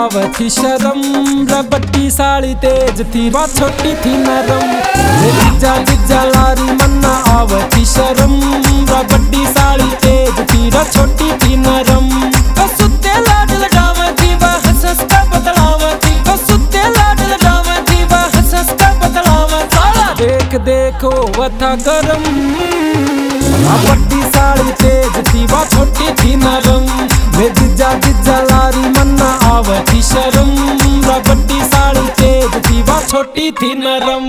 आवे थी शर्म। बट्टी साड़ी तेज थी वा छोटी थी नरम। जीजा जीजा लारी मन्ना आवे थी शर्म। बट्टी साड़ी तेज थी वा छोटी थी नरम। सुते लाड लगावे थी वा हंस हंस का बतलावे थी। सुते लाड लगावे थी वा हंस हंस का बतलावे। साला देख देखो वथा गरम। बट्टी साड़ी तेज थी वा छोटी थी नरम। जीजा जीजा लारी मन्ना आवे थी शर्म। बट्टी साड़ी तेज थी वा छोटी थी नरम।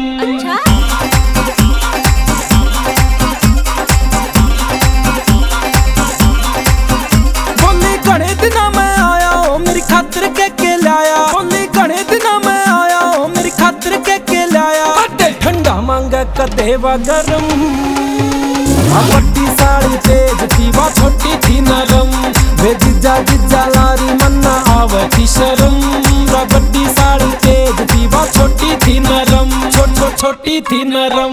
बोली घणे दिना मैं आया हो मेरी खातिर के लाया। बोली घणे दिना मैं आया हो मेरी खातिर के लाया। कदे ठंडा मांगे कदे वा गरम। बट्टी साड़ी तेज थी वा छोटी थी नरम। जीजा जीजा लारी मन्ना आवे थी शर्म। बट्टी साड़ी तेज थी वा छोटी थी नरम। छोटी थी नरम।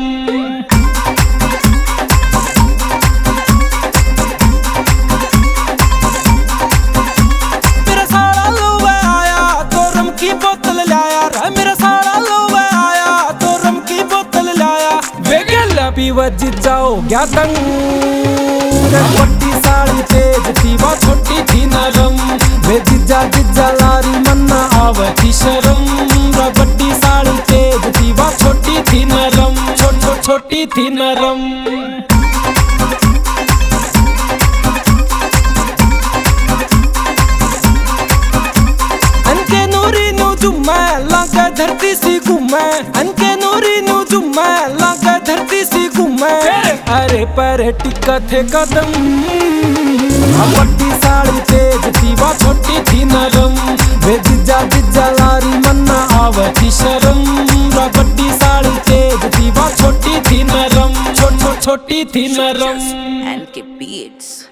मेरा साला लोवे आया तो रम की बोतल लाया। मेरा साला लोवे आया तो रम की बोतल लाया। वे गला पीवा जीजा हो गया तंग। बट्टी साड़ी तेज थी वा छोटी थी नरम। जीजा जीजा लारी मन्ना आवे थी शर्म। बट्टी साड़ी तेज थी वा छोटी थी नरम। छोटी थी नरम। अनके नूरी नू जुम्मा लागे धरती सी घूमे। अनके नूरी नू जुम्मा लागे धरती सी घूमे। अरे पर टिका थे कदम। बट्टी साड़ी तेज थी वा छोटी थी नरम। जीजा जीजा लारी मन्ना आवे थी शर्म। बट्टी साड़ी तेज थी वा छोटी थी नरम। छोटी थी नरम। And beats.